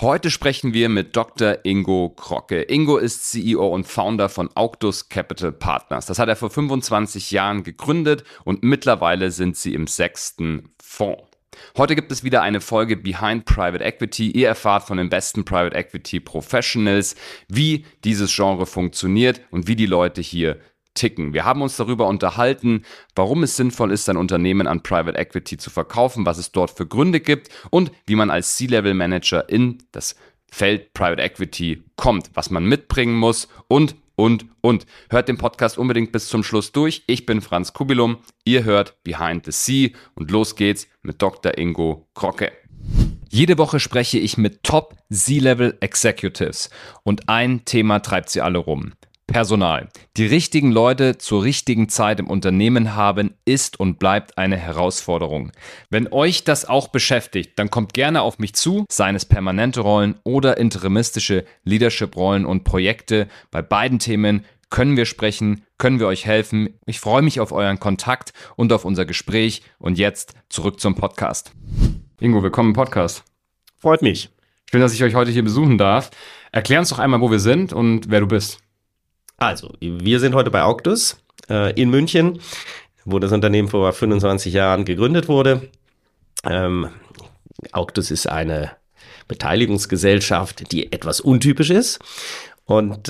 Heute sprechen wir mit Dr. Ingo Krocke. Ingo ist CEO und Founder von Auctus Capital Partners. Das hat er vor 25 Jahren gegründet und mittlerweile sind sie im 6. Fonds. Heute gibt es wieder eine Folge Behind Private Equity. Ihr erfahrt von den besten Private Equity Professionals, wie dieses Genre funktioniert und wie die Leute hier ticken. Wir haben uns darüber unterhalten, warum es sinnvoll ist, sein Unternehmen an Private Equity zu verkaufen, was es dort für Gründe gibt und wie man als C-Level Manager in das Feld Private Equity kommt, was man mitbringen muss und. Hört den Podcast unbedingt bis zum Schluss durch. Ich bin Franz Kubilum, ihr hört Behind the Sea und los geht's mit Dr. Ingo Krocke. Jede Woche spreche ich mit Top C-Level Executives und ein Thema treibt sie alle rum. Personal. Die richtigen Leute zur richtigen Zeit im Unternehmen haben, ist und bleibt eine Herausforderung. Wenn euch das auch beschäftigt, dann kommt gerne auf mich zu, seien es permanente Rollen oder interimistische Leadership-Rollen und Projekte. Bei beiden Themen können wir sprechen, können wir euch helfen. Ich freue mich auf euren Kontakt und auf unser Gespräch. Und jetzt zurück zum Podcast. Ingo, willkommen im Podcast. Freut mich. Schön, dass ich euch heute hier besuchen darf. Erklär uns doch einmal, wo wir sind und wer du bist. Also, wir sind heute bei Auctus in München, wo das Unternehmen vor 25 Jahren gegründet wurde. Auctus ist eine Beteiligungsgesellschaft, die etwas untypisch ist. Und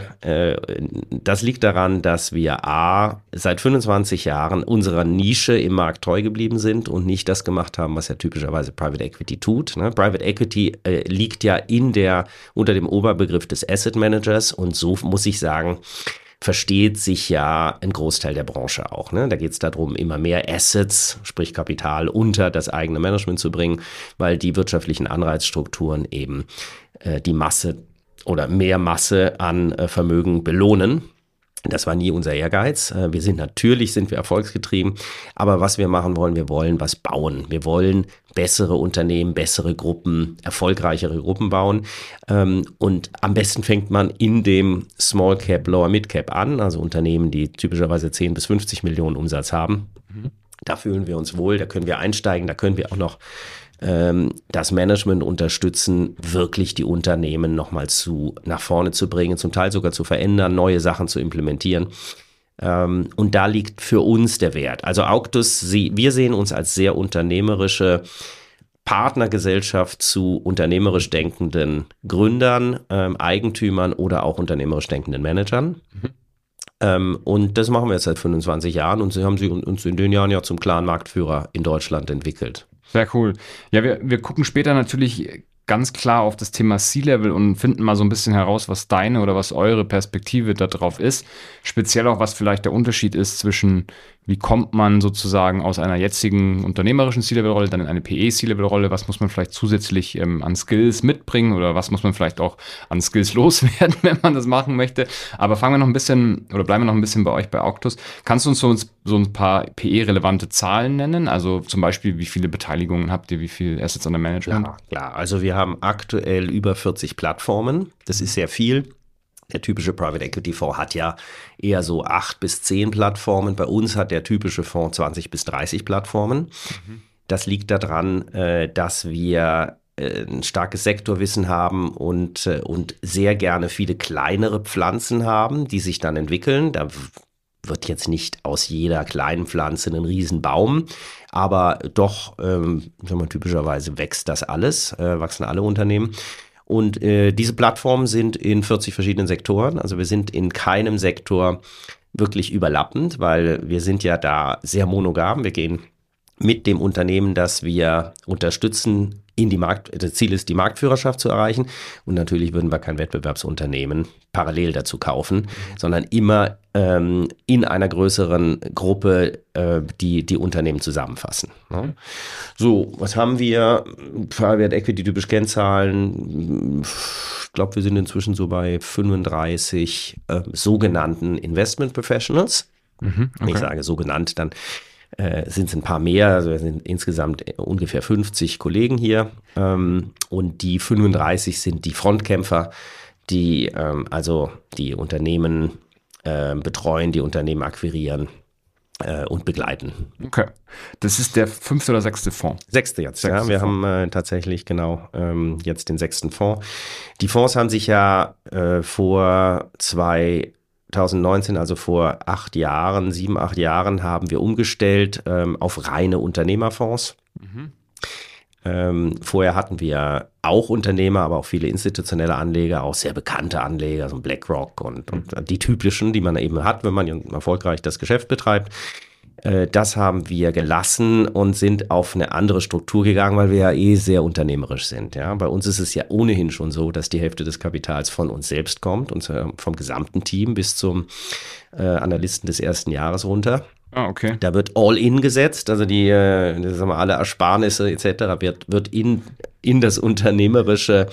das liegt daran, dass wir seit 25 Jahren unserer Nische im Markt treu geblieben sind und nicht das gemacht haben, was ja typischerweise Private Equity tut. Ne? Private Equity liegt ja unter dem Oberbegriff des Asset Managers und so muss ich sagen, versteht sich ja ein Großteil der Branche auch. Ne? Da geht es darum, immer mehr Assets, sprich Kapital, unter das eigene Management zu bringen, weil die wirtschaftlichen Anreizstrukturen eben die Masse oder mehr Masse an Vermögen belohnen. Das war nie unser Ehrgeiz. Natürlich sind wir erfolgsgetrieben, aber was wir machen wollen, wir wollen was bauen. Wir wollen bessere Unternehmen, bessere Gruppen, erfolgreichere Gruppen bauen. Und am besten fängt man in dem Small Cap, Lower Mid Cap an, also Unternehmen, die typischerweise 10 bis 50 Millionen Umsatz haben. Da fühlen wir uns wohl, da können wir einsteigen, da können wir auch noch das Management unterstützen, wirklich die Unternehmen nochmal nach vorne zu bringen, zum Teil sogar zu verändern, neue Sachen zu implementieren. Und da liegt für uns der Wert. Also Auctus, wir sehen uns als sehr unternehmerische Partnergesellschaft zu unternehmerisch denkenden Gründern, Eigentümern oder auch unternehmerisch denkenden Managern. Und das machen wir jetzt seit 25 Jahren und sie haben uns in den Jahren ja zum klaren Marktführer in Deutschland entwickelt. Sehr cool. Ja, wir gucken später natürlich ganz klar auf das Thema C-Level und finden mal so ein bisschen heraus, was deine oder was eure Perspektive da drauf ist. Speziell auch, was vielleicht der Unterschied ist zwischen, wie kommt man sozusagen aus einer jetzigen unternehmerischen C-Level-Rolle dann in eine PE-C-Level-Rolle, was muss man vielleicht zusätzlich an Skills mitbringen oder was muss man vielleicht auch an Skills loswerden, wenn man das machen möchte. Aber fangen wir noch ein bisschen oder bleiben wir noch ein bisschen bei euch bei Auctus. Kannst du uns so ein paar PE-relevante Zahlen nennen? Also zum Beispiel, wie viele Beteiligungen habt ihr, wie viel Assets under Management? Ja, klar. Also wir haben aktuell über 40 Plattformen. Das ist sehr viel. Der typische Private Equity Fonds hat ja eher so 8 bis 10 Plattformen. Bei uns hat der typische Fonds 20 bis 30 Plattformen. Das liegt daran, dass wir ein starkes Sektorwissen haben und sehr gerne viele kleinere Pflanzen haben, die sich dann entwickeln. Da wird jetzt nicht aus jeder kleinen Pflanze ein Riesenbaum, aber doch, typischerweise wächst das alles, wachsen alle Unternehmen. Und diese Plattformen sind in 40 verschiedenen Sektoren. Also wir sind in keinem Sektor wirklich überlappend, weil wir sind ja da sehr monogam. Wir gehen mit dem Unternehmen, das wir unterstützen, das Ziel ist, die Marktführerschaft zu erreichen. Und natürlich würden wir kein Wettbewerbsunternehmen parallel dazu kaufen, sondern immer in einer größeren Gruppe die Unternehmen zusammenfassen. Ne? So, was haben wir? Private Equity typisch Kennzahlen. Ich glaube, wir sind inzwischen so bei 35 sogenannten Investment Professionals. Okay. Wenn ich sage sogenannt, dann sind es ein paar mehr, also wir sind insgesamt ungefähr 50 Kollegen hier und die 35 sind die Frontkämpfer, die also die Unternehmen betreuen, die Unternehmen akquirieren und begleiten. Okay. Das ist der 5. oder 6. Fonds? 6. jetzt, ja. Wir haben tatsächlich jetzt den 6. Fonds. Die Fonds haben sich ja vor 2019, also vor 7, 8 Jahren, haben wir umgestellt auf reine Unternehmerfonds. Vorher hatten wir auch Unternehmer, aber auch viele institutionelle Anleger, auch sehr bekannte Anleger, so BlackRock und die typischen, die man eben hat, wenn man erfolgreich das Geschäft betreibt. Das haben wir gelassen und sind auf eine andere Struktur gegangen, weil wir ja sehr unternehmerisch sind. Ja? Bei uns ist es ja ohnehin schon so, dass die Hälfte des Kapitals von uns selbst kommt und vom gesamten Team bis zum Analysten des ersten Jahres runter. Ah, okay. Da wird All-in gesetzt, also alle Ersparnisse etc. wird in das unternehmerische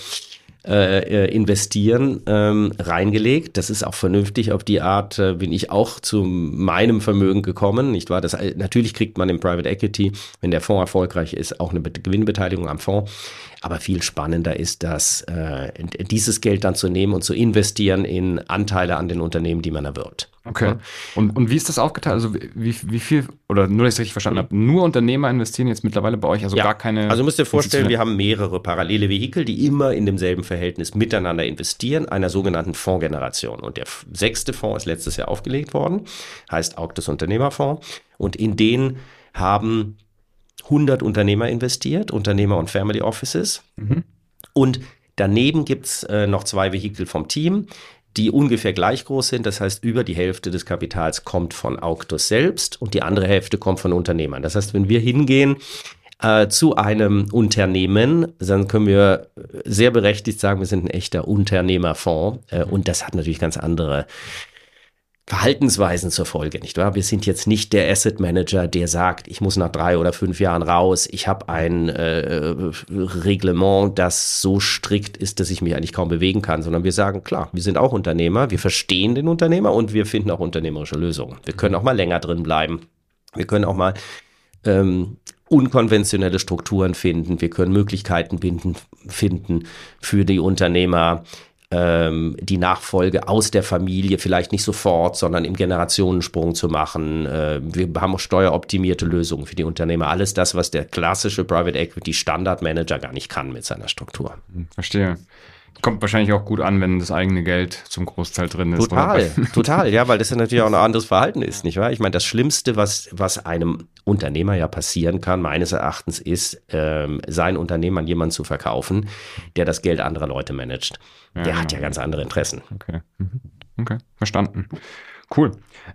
Investieren reingelegt. Das ist auch vernünftig. Auf die Art bin ich auch zu meinem Vermögen gekommen, nicht wahr? Natürlich kriegt man im Private Equity, wenn der Fonds erfolgreich ist, auch eine Gewinnbeteiligung am Fonds. Aber viel spannender ist, dieses Geld dann zu nehmen und zu investieren in Anteile an den Unternehmen, die man erwirbt. Okay. Und wie ist das aufgeteilt? Also wie viel, oder nur, dass ich es richtig verstanden habe, nur Unternehmer investieren jetzt mittlerweile bei euch, also gar keine... Also müsst ihr vorstellen, wir haben mehrere parallele Vehikel, die immer in demselben Verhältnis miteinander investieren, einer sogenannten Fondsgeneration. Und der 6. Fonds ist letztes Jahr aufgelegt worden, heißt Auktus Unternehmerfonds. Und in den haben 100 Unternehmer investiert, Unternehmer und Family Offices. Und daneben gibt's noch 2 Vehikel vom Team, die ungefähr gleich groß sind. Das heißt, über die Hälfte des Kapitals kommt von Auktus selbst und die andere Hälfte kommt von Unternehmern. Das heißt, wenn wir hingehen zu einem Unternehmen, dann können wir sehr berechtigt sagen, wir sind ein echter Unternehmerfonds. Und das hat natürlich ganz andere Verhaltensweisen zur Folge, nicht wahr? Wir sind jetzt nicht der Asset Manager, der sagt, ich muss nach 3 oder 5 Jahren raus, ich habe ein Reglement, das so strikt ist, dass ich mich eigentlich kaum bewegen kann, sondern wir sagen, klar, wir sind auch Unternehmer, wir verstehen den Unternehmer und wir finden auch unternehmerische Lösungen. Wir können auch mal länger drin bleiben, wir können auch mal unkonventionelle Strukturen finden, wir können Möglichkeiten finden für die Unternehmer, die Nachfolge aus der Familie vielleicht nicht sofort, sondern im Generationensprung zu machen. Wir haben auch steueroptimierte Lösungen für die Unternehmer. Alles das, was der klassische Private Equity Standardmanager gar nicht kann mit seiner Struktur. Verstehe. Kommt wahrscheinlich auch gut an, wenn das eigene Geld zum Großteil drin ist. Total, ja, weil das ja natürlich auch ein anderes Verhalten ist, nicht wahr? Ich meine, das Schlimmste, was einem Unternehmer ja passieren kann, meines Erachtens, ist, sein Unternehmen an jemanden zu verkaufen, der das Geld anderer Leute managt. Der hat ja ganz andere Interessen. Okay, verstanden. Cool.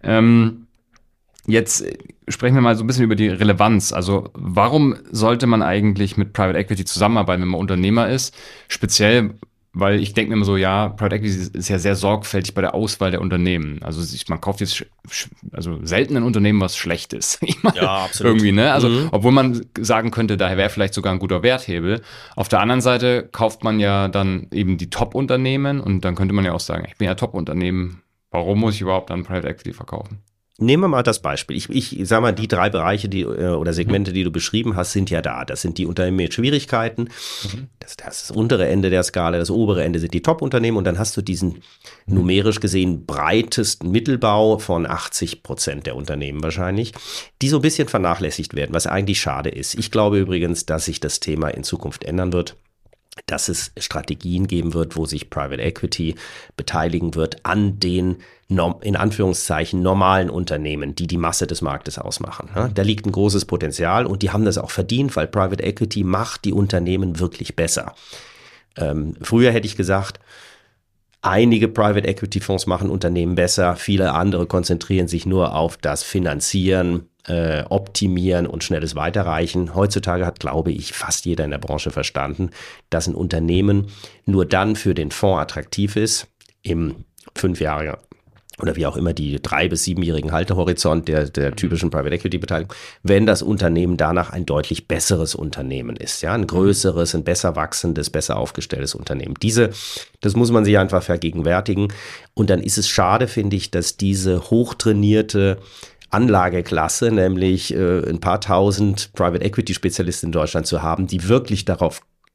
Jetzt sprechen wir mal so ein bisschen über die Relevanz. Also warum sollte man eigentlich mit Private Equity zusammenarbeiten, wenn man Unternehmer ist? Speziell, weil ich denke mir immer so, ja, Private Equity ist ja sehr sorgfältig bei der Auswahl der Unternehmen. Also man kauft jetzt selten ein Unternehmen, was schlecht ist. Ja, absolut. Irgendwie, ne? Also obwohl man sagen könnte, daher wäre vielleicht sogar ein guter Werthebel. Auf der anderen Seite kauft man ja dann eben die Top-Unternehmen und dann könnte man ja auch sagen, ich bin ja Top-Unternehmen. Warum muss ich überhaupt dann Private Equity verkaufen? Nehmen wir mal das Beispiel. Ich sag mal, die 3 Bereiche oder Segmente, die du beschrieben hast, sind ja da. Das sind die Unternehmen mit Schwierigkeiten. Das ist das untere Ende der Skala. Das obere Ende sind die Top-Unternehmen. Und dann hast du diesen numerisch gesehen breitesten Mittelbau von 80% der Unternehmen wahrscheinlich, die so ein bisschen vernachlässigt werden, was eigentlich schade ist. Ich glaube übrigens, dass sich das Thema in Zukunft ändern wird, dass es Strategien geben wird, wo sich Private Equity beteiligen wird an den, in Anführungszeichen, normalen Unternehmen, die Masse des Marktes ausmachen. Da liegt ein großes Potenzial und die haben das auch verdient, weil Private Equity macht die Unternehmen wirklich besser. Früher hätte ich gesagt, einige Private Equity Fonds machen Unternehmen besser, viele andere konzentrieren sich nur auf das Finanzieren, Optimieren und schnelles Weiterreichen. Heutzutage hat, glaube ich, fast jeder in der Branche verstanden, dass ein Unternehmen nur dann für den Fonds attraktiv ist, im 5 Jahre oder wie auch immer die 3- bis 7-jährigen Haltehorizont der typischen Private Equity Beteiligung, wenn das Unternehmen danach ein deutlich besseres Unternehmen ist, ja, ein größeres, ein besser wachsendes, besser aufgestelltes Unternehmen. Das muss man sich einfach vergegenwärtigen. Und dann ist es schade, finde ich, dass diese hochtrainierte Anlageklasse, nämlich ein paar tausend Private Equity Spezialisten in Deutschland zu haben, die wirklich darauf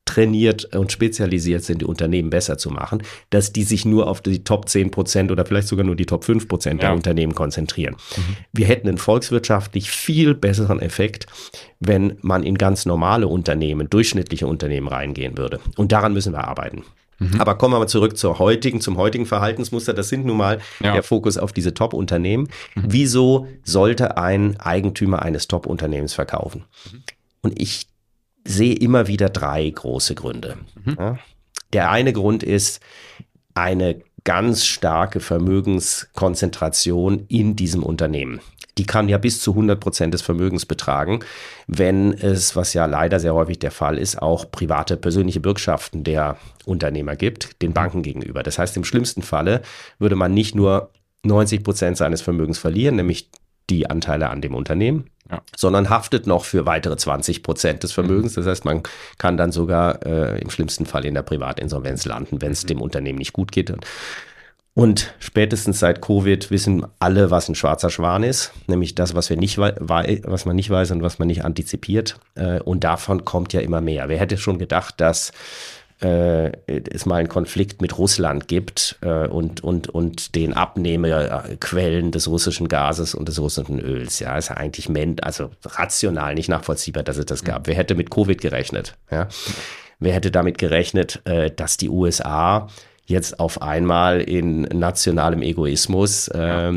trainiert und spezialisiert sind, die Unternehmen besser zu machen, dass die sich nur auf die Top 10% oder vielleicht sogar nur die Top 5% der Unternehmen konzentrieren. Wir hätten einen volkswirtschaftlich viel besseren Effekt, wenn man in ganz normale Unternehmen, durchschnittliche Unternehmen reingehen würde. Und daran müssen wir arbeiten. Aber kommen wir mal zurück zum heutigen Verhaltensmuster. Das sind nun mal der Fokus auf diese Top-Unternehmen. Wieso sollte ein Eigentümer eines Top-Unternehmens verkaufen? Und ich sehe immer wieder 3 große Gründe. Ja. Der eine Grund ist eine ganz starke Vermögenskonzentration in diesem Unternehmen. Die kann ja bis zu 100% des Vermögens betragen, wenn es, was ja leider sehr häufig der Fall ist, auch private persönliche Bürgschaften der Unternehmer gibt, den Banken gegenüber. Das heißt, im schlimmsten Falle würde man nicht nur 90% seines Vermögens verlieren, nämlich die Anteile an dem Unternehmen, sondern haftet noch für weitere 20% des Vermögens. Das heißt, man kann dann sogar im schlimmsten Fall in der Privatinsolvenz landen, wenn es dem Unternehmen nicht gut geht. Und spätestens seit Covid wissen alle, was ein schwarzer Schwan ist, nämlich das, was man nicht weiß und was man nicht antizipiert. Und davon kommt ja immer mehr. Wer hätte schon gedacht, dass es mal einen Konflikt mit Russland gibt und den Abnehmerquellen des russischen Gases und des russischen Öls. Ja, ist ja eigentlich rational nicht nachvollziehbar, dass es das gab. Wer hätte mit Covid gerechnet? Ja? Wer hätte damit gerechnet, dass die USA jetzt auf einmal in nationalem Egoismus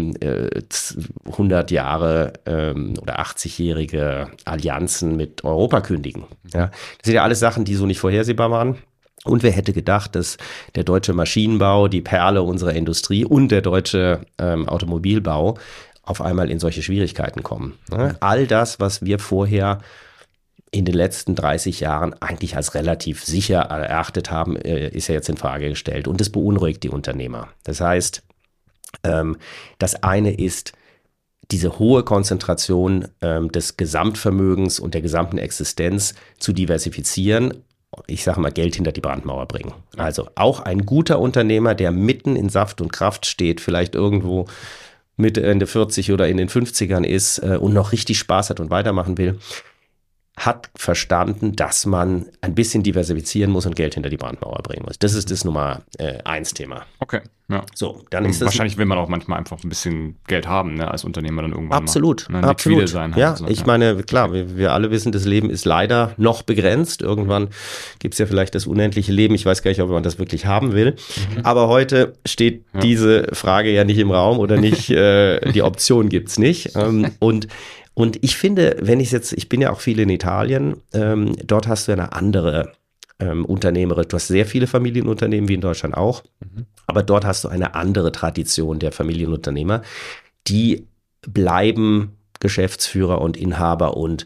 100 Jahre oder 80-jährige Allianzen mit Europa kündigen? Ja? Das sind ja alles Sachen, die so nicht vorhersehbar waren. Und wer hätte gedacht, dass der deutsche Maschinenbau, die Perle unserer Industrie und der deutsche Automobilbau auf einmal in solche Schwierigkeiten kommen. Ne? All das, was wir vorher in den letzten 30 Jahren eigentlich als relativ sicher erachtet haben, ist ja jetzt in Frage gestellt. Und das beunruhigt die Unternehmer. Das heißt, das eine ist diese hohe Konzentration des Gesamtvermögens und der gesamten Existenz zu diversifizieren. Ich sage mal, Geld hinter die Brandmauer bringen. Also auch ein guter Unternehmer, der mitten in Saft und Kraft steht, vielleicht irgendwo Mitte, Ende 40 oder in den 50ern ist und noch richtig Spaß hat und weitermachen will, hat verstanden, dass man ein bisschen diversifizieren muss und Geld hinter die Brandmauer bringen muss. Das ist das Nummer 1 Thema. Okay, ja. So, dann ist wahrscheinlich will man auch manchmal einfach ein bisschen Geld haben, ne, als Unternehmer dann irgendwann absolut, mal. Absolut. Sein. Ja, so, ich meine, klar, wir alle wissen, das Leben ist leider noch begrenzt. Irgendwann gibt es ja vielleicht das unendliche Leben. Ich weiß gar nicht, ob man das wirklich haben will. Aber heute steht diese Frage ja nicht im Raum oder nicht, die Option gibt's nicht. Und ich finde, ich bin ja auch viel in Italien, dort hast du ja eine andere Unternehmerin. Du hast sehr viele Familienunternehmen, wie in Deutschland auch, aber dort hast du eine andere Tradition der Familienunternehmer. Die bleiben Geschäftsführer und Inhaber und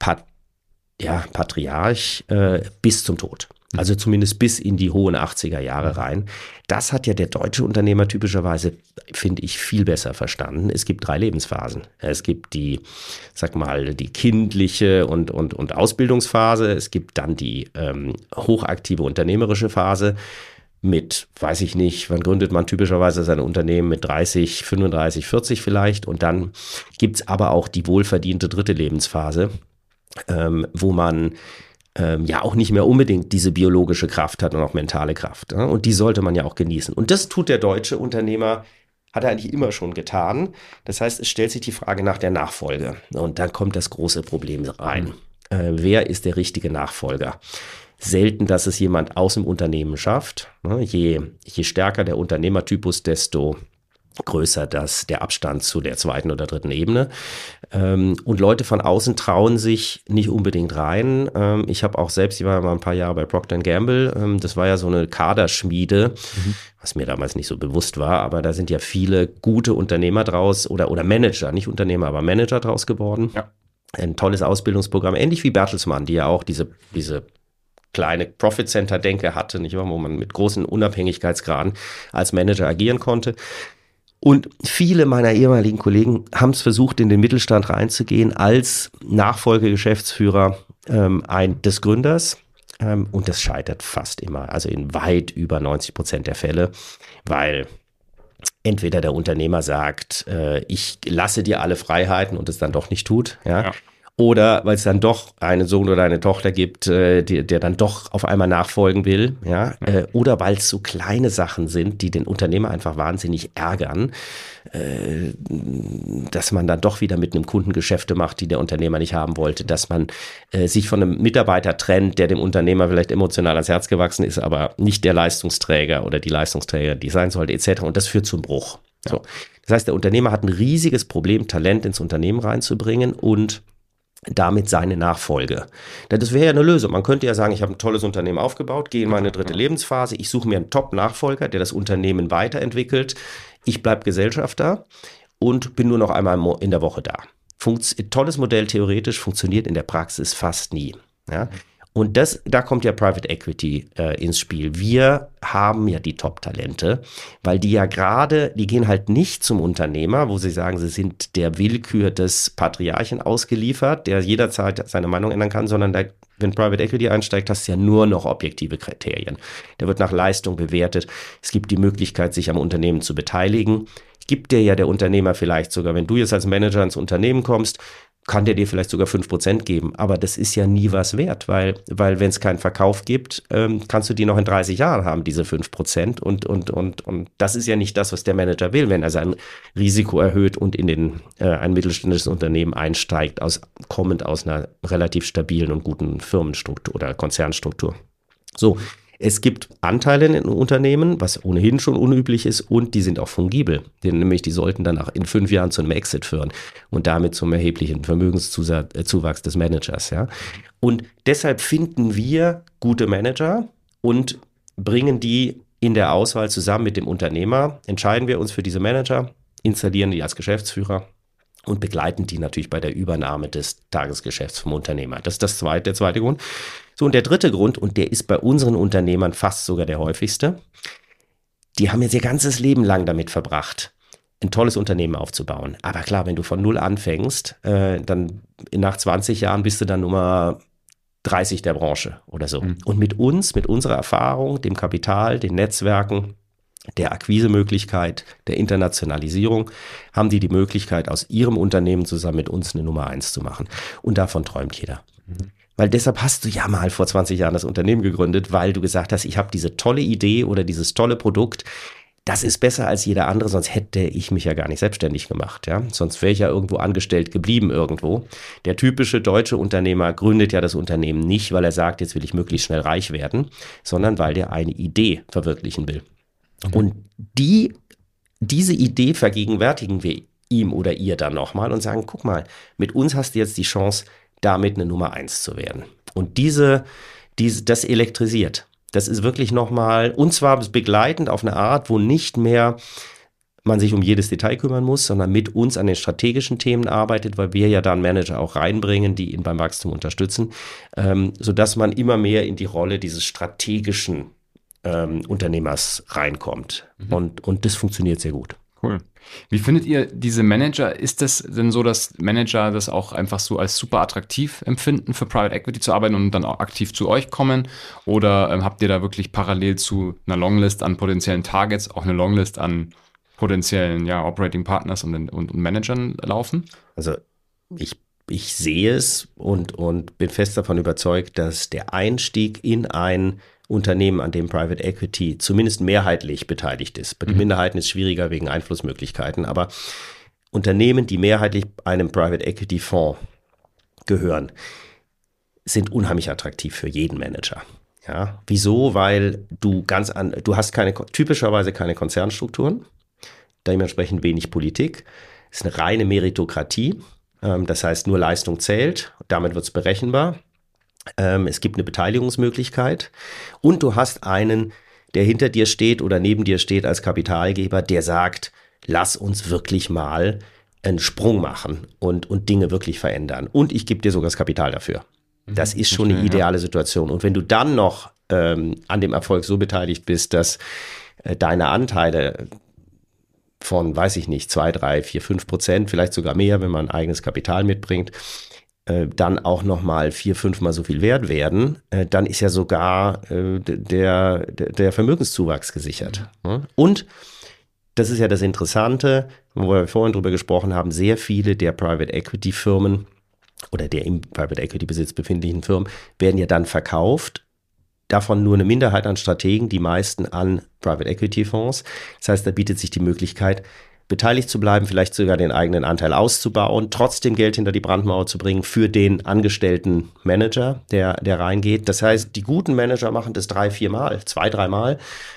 Patriarch bis zum Tod. Also zumindest bis in die hohen 80er Jahre rein. Das hat ja der deutsche Unternehmer typischerweise, finde ich, viel besser verstanden. Es gibt 3 Lebensphasen. Es gibt die kindliche und Ausbildungsphase. Es gibt dann die hochaktive unternehmerische Phase mit, weiß ich nicht, wann gründet man typischerweise sein Unternehmen, mit 30, 35, 40 vielleicht. Und dann gibt's aber auch die wohlverdiente 3. Lebensphase, wo man auch nicht mehr unbedingt diese biologische Kraft hat und auch mentale Kraft. Ja? Und die sollte man ja auch genießen. Und das tut der deutsche Unternehmer, hat er eigentlich immer schon getan. Das heißt, es stellt sich die Frage nach der Nachfolge. Und dann kommt das große Problem rein. Wer ist der richtige Nachfolger? Selten, dass es jemand aus dem Unternehmen schafft. Je stärker der Unternehmertypus, desto größer der Abstand zu der 2. oder 3. Ebene. Und Leute von außen trauen sich nicht unbedingt rein. Ich war ja mal ein paar Jahre bei Procter & Gamble. Das war ja so eine Kaderschmiede, was mir damals nicht so bewusst war. Aber da sind ja viele gute Unternehmer draus oder Manager, nicht Unternehmer, aber Manager draus geworden. Ja. Ein tolles Ausbildungsprogramm, ähnlich wie Bertelsmann, die ja auch diese kleine Profit-Center-Denke hatte, nicht wahr, wo man mit großen Unabhängigkeitsgraden als Manager agieren konnte. Und viele meiner ehemaligen Kollegen haben es versucht, in den Mittelstand reinzugehen als Nachfolgegeschäftsführer des Gründers. Und das scheitert fast immer, also in weit über 90% der Fälle, weil entweder der Unternehmer sagt, ich lasse dir alle Freiheiten und es dann doch nicht tut, ja. oder weil es dann doch einen Sohn oder eine Tochter gibt, der dann doch auf einmal nachfolgen will, ja, oder weil es so kleine Sachen sind, die den Unternehmer einfach wahnsinnig ärgern, dass man dann doch wieder mit einem Kunden Geschäfte macht, die der Unternehmer nicht haben wollte, dass man sich von einem Mitarbeiter trennt, der dem Unternehmer vielleicht emotional ans Herz gewachsen ist, aber nicht der Leistungsträger oder die Leistungsträger, die sein sollte, etc. Und das führt zum Bruch. Ja. So. Das heißt, der Unternehmer hat ein riesiges Problem, Talent ins Unternehmen reinzubringen und damit seine Nachfolge. Das wäre ja eine Lösung. Man könnte ja sagen, ich habe ein tolles Unternehmen aufgebaut, gehe in meine 3. Lebensphase, ich suche mir einen Top-Nachfolger, der das Unternehmen weiterentwickelt, ich bleibe Gesellschafter und bin nur noch einmal in der Woche da. Tolles Modell theoretisch, funktioniert in der Praxis fast nie. Ja? Und da kommt ja Private Equity ins Spiel. Wir haben ja die Top-Talente, weil die gehen halt nicht zum Unternehmer, wo sie sagen, sie sind der Willkür des Patriarchen ausgeliefert, der jederzeit seine Meinung ändern kann, sondern wenn Private Equity einsteigt, hast du ja nur noch objektive Kriterien. Der wird nach Leistung bewertet. Es gibt die Möglichkeit, sich am Unternehmen zu beteiligen. Gibt dir ja der Unternehmer vielleicht sogar, wenn du jetzt als Manager ins Unternehmen kommst, kann der dir vielleicht sogar 5% geben. Aber das ist ja nie was wert, weil wenn es keinen Verkauf gibt, kannst du die noch in 30 Jahren haben, diese 5%. Und das ist ja nicht das, was der Manager will, wenn er sein Risiko erhöht und in ein mittelständisches Unternehmen einsteigt, kommend aus einer relativ stabilen und guten Firmenstruktur oder Konzernstruktur. So. Es gibt Anteile in Unternehmen, was ohnehin schon unüblich ist, und die sind auch fungibel. Nämlich die sollten dann auch in 5 Jahren zu einem Exit führen und damit zum erheblichen Vermögenszuwachs des Managers. Ja. Und deshalb finden wir gute Manager und bringen die in der Auswahl zusammen mit dem Unternehmer. Entscheiden wir uns für diese Manager, installieren die als Geschäftsführer und begleiten die natürlich bei der Übernahme des Tagesgeschäfts vom Unternehmer. Das ist der zweite Grund. So, und der dritte Grund, und der ist bei unseren Unternehmern fast sogar der häufigste, die haben jetzt ihr ganzes Leben lang damit verbracht, ein tolles Unternehmen aufzubauen. Aber klar, wenn du von null anfängst, dann nach 20 Jahren bist du dann Nummer 30 der Branche oder so. Und mit unserer Erfahrung, dem Kapital, den Netzwerken, der Akquisemöglichkeit, der Internationalisierung, haben die Möglichkeit, aus ihrem Unternehmen zusammen mit uns eine Nummer 1 zu machen. Und davon träumt jeder. Weil deshalb hast du ja mal vor 20 Jahren das Unternehmen gegründet, weil du gesagt hast, ich habe diese tolle Idee oder dieses tolle Produkt, das ist besser als jeder andere, sonst hätte ich mich ja gar nicht selbstständig gemacht. Ja? Sonst wäre ich ja irgendwo angestellt geblieben irgendwo. Der typische deutsche Unternehmer gründet ja das Unternehmen nicht, weil er sagt, jetzt will ich möglichst schnell reich werden, sondern weil der eine Idee verwirklichen will. Und diese Idee vergegenwärtigen wir ihm oder ihr dann nochmal und sagen, guck mal, mit uns hast du jetzt die Chance, damit eine Nummer 1 zu werden. Und das elektrisiert. Das ist wirklich nochmal, und zwar begleitend auf eine Art, wo nicht mehr man sich um jedes Detail kümmern muss, sondern mit uns an den strategischen Themen arbeitet, weil wir ja dann Manager auch reinbringen, die ihn beim Wachstum unterstützen, sodass man immer mehr in die Rolle dieses strategischen Unternehmers reinkommt. Und das funktioniert sehr gut. Cool. Wie findet ihr diese Manager? Ist das denn so, dass Manager das auch einfach so als super attraktiv empfinden, für Private Equity zu arbeiten und dann auch aktiv zu euch kommen? Oder habt ihr da wirklich parallel zu einer Longlist an potenziellen Targets auch eine Longlist an potenziellen Operating Partners und Managern laufen? Also ich sehe es und bin fest davon überzeugt, dass der Einstieg in ein Unternehmen, an dem Private Equity zumindest mehrheitlich beteiligt ist. Bei den Minderheiten ist es schwieriger wegen Einflussmöglichkeiten, aber Unternehmen, die mehrheitlich einem Private Equity Fonds gehören, sind unheimlich attraktiv für jeden Manager. Ja, wieso? Weil du hast typischerweise keine Konzernstrukturen, dementsprechend wenig Politik, es ist eine reine Meritokratie, das heißt nur Leistung zählt, damit wird es berechenbar. Es gibt eine Beteiligungsmöglichkeit und du hast einen, der hinter dir steht oder neben dir steht als Kapitalgeber, der sagt, lass uns wirklich mal einen Sprung machen und Dinge wirklich verändern. Und ich gebe dir sogar das Kapital dafür. Das ist schon eine ideale Situation. Und wenn du dann noch an dem Erfolg so beteiligt bist, dass deine Anteile von, 2, 3, 4, 5%, vielleicht sogar mehr, wenn man eigenes Kapital mitbringt, dann auch nochmal 4, 5 Mal so viel wert werden, dann ist ja sogar der Vermögenszuwachs gesichert. Und das ist ja das Interessante, wo wir vorhin drüber gesprochen haben, sehr viele der Private Equity Firmen oder der im Private Equity Besitz befindlichen Firmen werden ja dann verkauft. Davon nur eine Minderheit an Strategen, die meisten an Private Equity Fonds. Das heißt, da bietet sich die Möglichkeit, beteiligt zu bleiben, vielleicht sogar den eigenen Anteil auszubauen, trotzdem Geld hinter die Brandmauer zu bringen für den angestellten Manager, der reingeht. Das heißt, die guten Manager machen das 3-4 Mal, 2-3 Mal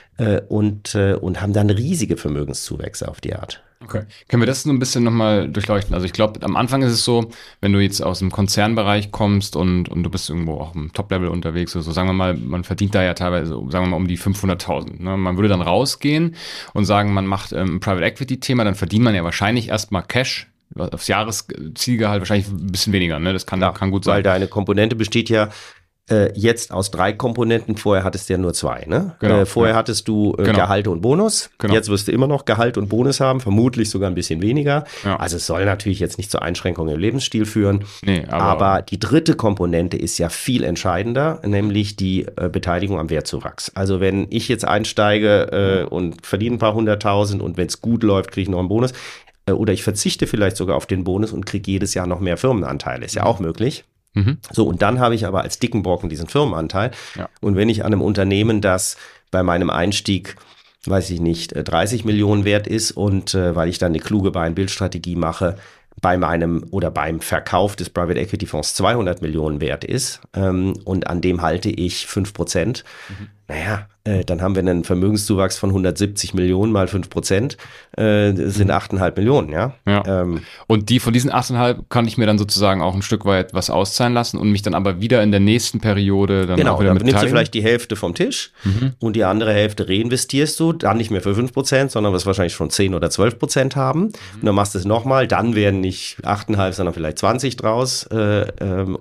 und haben dann riesige Vermögenszuwächse auf die Art. Okay. Können wir das so ein bisschen nochmal durchleuchten? Also ich glaube, am Anfang ist es so, wenn du jetzt aus dem Konzernbereich kommst und du bist irgendwo auch im Top-Level unterwegs, so sagen wir mal, man verdient da ja teilweise, sagen wir mal, um die 500.000. Ne? Man würde dann rausgehen und sagen, man macht ein Private-Equity-Thema, dann verdient man ja wahrscheinlich erstmal Cash, aufs Jahreszielgehalt wahrscheinlich ein bisschen weniger. Ne? Das kann gut sein. Weil deine Komponente besteht ja jetzt aus 3 Komponenten, vorher hattest du ja nur 2, ne? Genau, vorher hattest du Gehalt und Bonus, jetzt wirst du immer noch Gehalt und Bonus haben, vermutlich sogar ein bisschen weniger. Ja. Also es soll natürlich jetzt nicht zu Einschränkungen im Lebensstil führen, aber die dritte Komponente ist ja viel entscheidender, nämlich die Beteiligung am Wertzuwachs. Also wenn ich jetzt einsteige und verdiene ein paar 100.000 und wenn es gut läuft, kriege ich noch einen Bonus, oder ich verzichte vielleicht sogar auf den Bonus und kriege jedes Jahr noch mehr Firmenanteile, ist ja auch möglich. So, und dann habe ich aber als dicken Brocken diesen Firmenanteil. Ja. Und wenn ich an einem Unternehmen, das bei meinem Einstieg, weiß ich nicht, 30 Millionen wert ist und weil ich dann eine kluge Buy-and-Build-Strategie mache, bei meinem oder beim Verkauf des Private Equity Fonds 200 Millionen wert ist und an dem halte ich 5%, naja, dann haben wir einen Vermögenszuwachs von 170 Millionen mal 5%, das sind 8,5 Millionen, ja. Und von diesen 8,5 kann ich mir dann sozusagen auch ein Stück weit was auszahlen lassen und mich dann aber wieder in der nächsten Periode dann auch wieder dann nimmst du vielleicht die Hälfte vom Tisch und die andere Hälfte reinvestierst du, dann nicht mehr für 5%, sondern wirst wahrscheinlich schon 10 oder 12% haben. Und dann machst du es nochmal, dann werden nicht 8,5, sondern vielleicht 20 draus dann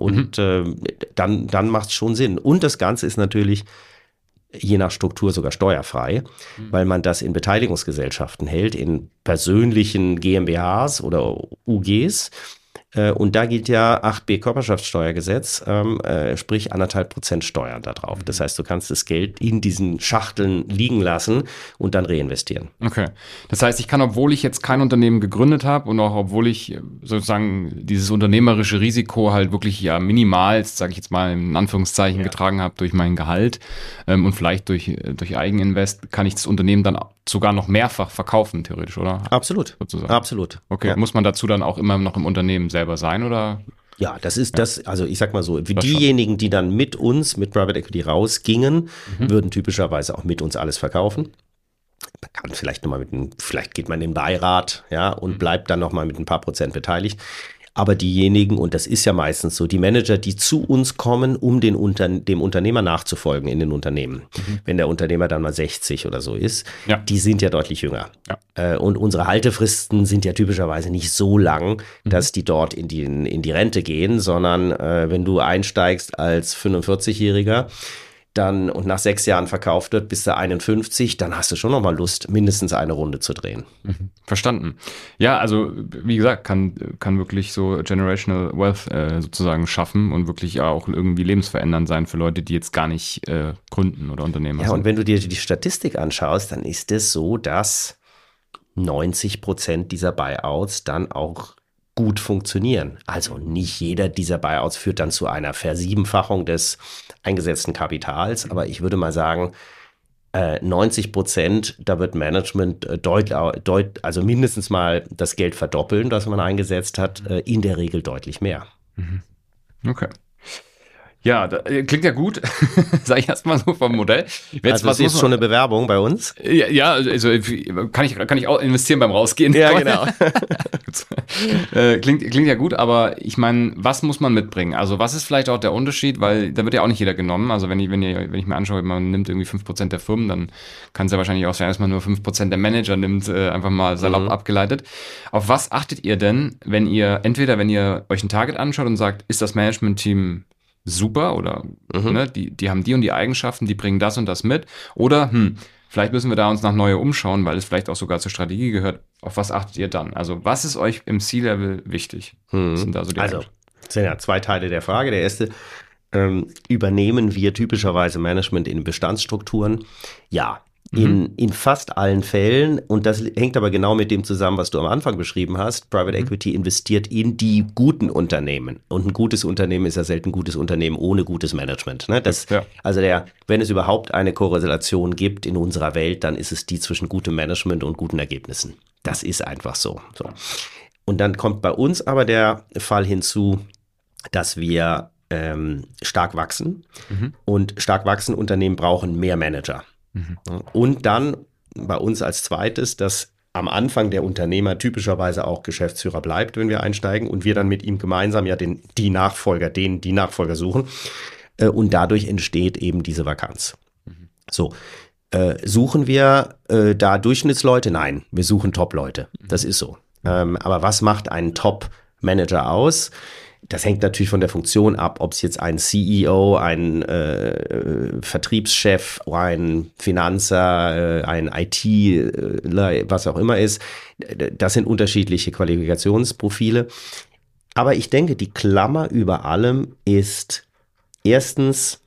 macht es schon Sinn. Und das Ganze ist natürlich je nach Struktur sogar steuerfrei, weil man das in Beteiligungsgesellschaften hält, in persönlichen GmbHs oder UGs. Und da gilt ja 8b Körperschaftssteuergesetz, sprich 1,5% Steuern da drauf. Das heißt, du kannst das Geld in diesen Schachteln liegen lassen und dann reinvestieren. Okay. Das heißt, ich kann, obwohl ich jetzt kein Unternehmen gegründet habe und auch obwohl ich sozusagen dieses unternehmerische Risiko halt wirklich ja minimal, sage ich jetzt mal in Anführungszeichen, getragen habe durch mein Gehalt und vielleicht durch Eigeninvest, kann ich das Unternehmen dann sogar noch mehrfach verkaufen, theoretisch, oder? Absolut. Sozusagen. Absolut. Okay. Ja. Muss man dazu dann auch immer noch im Unternehmen selber sein, oder? Ja, das ist das, also ich sag mal so, wie diejenigen, die dann mit uns, mit Private Equity rausgingen, würden typischerweise auch mit uns alles verkaufen. Man kann vielleicht nochmal vielleicht geht man in den Beirat, ja, und bleibt dann nochmal mit ein paar Prozent beteiligt. Aber diejenigen, und das ist ja meistens so, die Manager, die zu uns kommen, um dem Unternehmer nachzufolgen in den Unternehmen, wenn der Unternehmer dann mal 60 oder so ist, die sind ja deutlich jünger. Ja. Und unsere Haltefristen sind ja typischerweise nicht so lang, dass die dort in die Rente gehen, sondern wenn du einsteigst als 45-Jähriger, dann und nach 6 Jahren verkauft wird, bis du 51, dann hast du schon noch mal Lust, mindestens eine Runde zu drehen. Verstanden. Ja, also wie gesagt, kann wirklich so Generational Wealth sozusagen schaffen und wirklich auch irgendwie lebensverändernd sein für Leute, die jetzt gar nicht gründen oder Unternehmer sind. Ja, und wenn du dir die Statistik anschaust, dann ist es so, dass 90% dieser Buyouts dann auch gut funktionieren. Also nicht jeder dieser Buyouts führt dann zu einer Versiebenfachung des eingesetzten Kapitals, aber ich würde mal sagen, 90%, da wird Management also mindestens mal das Geld verdoppeln, das man eingesetzt hat, in der Regel deutlich mehr. Okay. Ja, klingt ja gut, sage ich erstmal so vom Modell. Also das ist schon eine Bewerbung bei uns? Ja, also kann ich auch investieren beim Rausgehen. Ja, genau. Klingt ja gut, aber ich meine, was muss man mitbringen? Also was ist vielleicht auch der Unterschied, weil da wird ja auch nicht jeder genommen. Also wenn ich mir anschaue, man nimmt irgendwie 5% der Firmen, dann kann es ja wahrscheinlich auch sein, dass man nur 5% der Manager nimmt, einfach mal salopp abgeleitet. Auf was achtet ihr denn, wenn ihr euch ein Target anschaut und sagt, ist das Management-Team super oder ne, die haben die und die Eigenschaften, die bringen das und das mit oder vielleicht müssen wir da uns nach neue umschauen, weil es vielleicht auch sogar zur Strategie gehört. Auf was achtet ihr dann? Also was ist euch im C-Level wichtig? Was sind da so die das sind ja 2 Teile der Frage. Der erste, übernehmen wir typischerweise Management in Bestandsstrukturen? Ja. In fast allen Fällen, und das hängt aber genau mit dem zusammen, was du am Anfang beschrieben hast, Private Equity investiert in die guten Unternehmen. Und ein gutes Unternehmen ist ja selten ein gutes Unternehmen ohne gutes Management. Ne? Also wenn es überhaupt eine Korrelation gibt in unserer Welt, dann ist es die zwischen gutem Management und guten Ergebnissen. Das ist einfach so. Und dann kommt bei uns aber der Fall hinzu, dass wir stark wachsen. Und stark wachsende Unternehmen brauchen mehr Manager. Und dann bei uns als zweites, dass am Anfang der Unternehmer typischerweise auch Geschäftsführer bleibt, wenn wir einsteigen und wir dann mit ihm gemeinsam ja die Nachfolger suchen. Und dadurch entsteht eben diese Vakanz. So, suchen wir da Durchschnittsleute? Nein, wir suchen Top-Leute. Das ist so. Aber was macht einen Top-Manager aus? Das hängt natürlich von der Funktion ab, ob es jetzt ein CEO, ein Vertriebschef, ein Finanzer, ein IT, was auch immer ist. Das sind unterschiedliche Qualifikationsprofile. Aber ich denke, die Klammer über allem ist erstens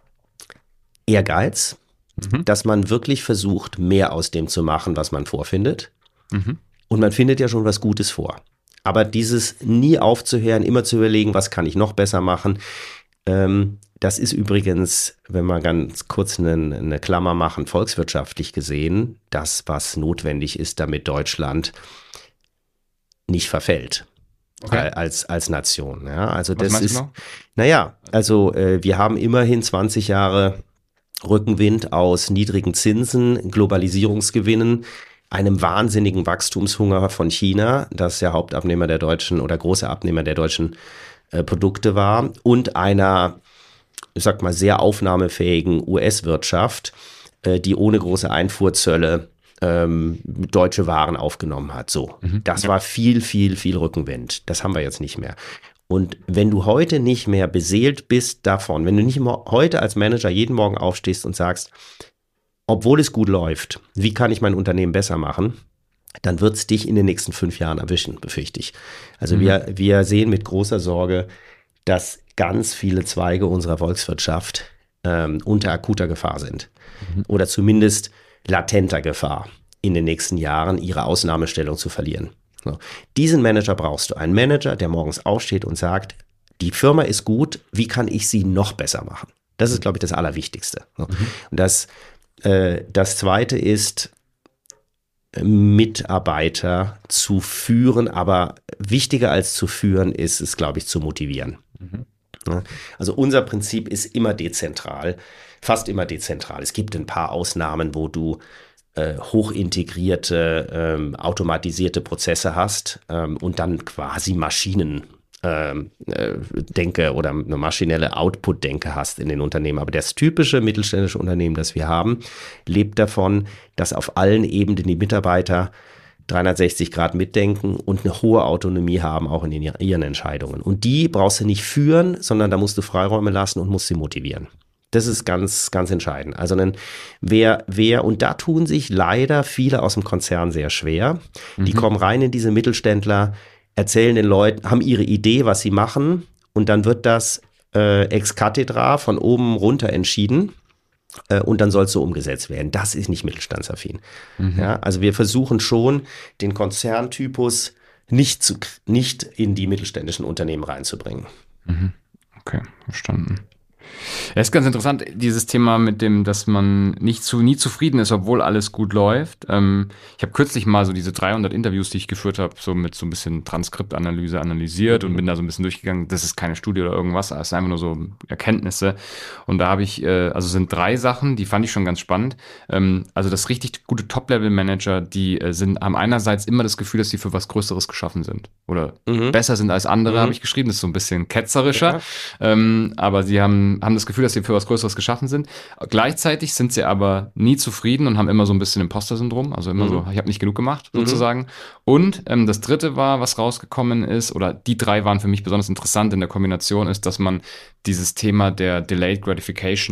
Ehrgeiz, dass man wirklich versucht, mehr aus dem zu machen, was man vorfindet. Und man findet ja schon was Gutes vor. Aber dieses nie aufzuhören, immer zu überlegen, was kann ich noch besser machen, das ist übrigens, wenn wir ganz kurz eine Klammer machen, volkswirtschaftlich gesehen, das, was notwendig ist, damit Deutschland nicht verfällt. Okay. Als Nation. Ja, also was das ist, wir haben immerhin 20 Jahre Rückenwind aus niedrigen Zinsen, Globalisierungsgewinnen, einem wahnsinnigen Wachstumshunger von China, das ja Hauptabnehmer der deutschen oder große Abnehmer der deutschen Produkte war, und einer, ich sag mal, sehr aufnahmefähigen US-Wirtschaft, die ohne große Einfuhrzölle deutsche Waren aufgenommen hat. So, das war viel Rückenwind. Das haben wir jetzt nicht mehr. Und wenn du heute nicht mehr beseelt bist davon, wenn du nicht heute als Manager jeden Morgen aufstehst und sagst, obwohl es gut läuft, wie kann ich mein Unternehmen besser machen, dann wird es dich in den nächsten 5 Jahren erwischen, befürchte ich. Also wir sehen mit großer Sorge, dass ganz viele Zweige unserer Volkswirtschaft unter akuter Gefahr sind. Oder zumindest latenter Gefahr, in den nächsten Jahren ihre Ausnahmestellung zu verlieren. So. Diesen Manager brauchst du. Einen Manager, der morgens aufsteht und sagt, die Firma ist gut, wie kann ich sie noch besser machen? Das ist, glaube ich, das Allerwichtigste. So. Und das Zweite ist, Mitarbeiter zu führen, aber wichtiger als zu führen ist es, glaube ich, zu motivieren. Also unser Prinzip ist immer dezentral, fast immer dezentral. Es gibt ein paar Ausnahmen, wo du hochintegrierte, automatisierte Prozesse hast und dann quasi Maschinendenke oder eine maschinelle Output-Denke hast in den Unternehmen. Aber das typische mittelständische Unternehmen, das wir haben, lebt davon, dass auf allen Ebenen die Mitarbeiter 360 Grad mitdenken und eine hohe Autonomie haben, auch in ihren Entscheidungen. Und die brauchst du nicht führen, sondern da musst du Freiräume lassen und musst sie motivieren. Das ist ganz, ganz entscheidend. Also und da tun sich leider viele aus dem Konzern sehr schwer. Die kommen rein in diese Mittelständler, erzählen den Leuten, haben ihre Idee, was sie machen, und dann wird das ex cathedra von oben runter entschieden und dann soll es so umgesetzt werden. Das ist nicht mittelstandsaffin. Ja, also wir versuchen schon, den Konzerntypus nicht in die mittelständischen Unternehmen reinzubringen. Okay, verstanden. Ja, ist ganz interessant, dieses Thema mit dem, dass man nie zufrieden ist, obwohl alles gut läuft. Ich habe kürzlich mal so diese 300 Interviews, die ich geführt habe, so mit so ein bisschen Transkriptanalyse analysiert und bin da so ein bisschen durchgegangen. Das ist keine Studie oder irgendwas, das sind einfach nur so Erkenntnisse. Und da habe ich, also sind 3 Sachen, die fand ich schon ganz spannend. Also das richtig gute Top-Level-Manager, die haben einerseits immer das Gefühl, dass sie für was Größeres geschaffen sind oder besser sind als andere, habe ich geschrieben. Das ist so ein bisschen ketzerischer. Ja. Aber sie haben das Gefühl, dass sie für was Größeres geschaffen sind. Gleichzeitig sind sie aber nie zufrieden und haben immer so ein bisschen Imposter-Syndrom. Also immer so, ich habe nicht genug gemacht, sozusagen. Und das dritte war, was rausgekommen ist, oder die 3 waren für mich besonders interessant in der Kombination, ist, dass man dieses Thema der Delayed Gratification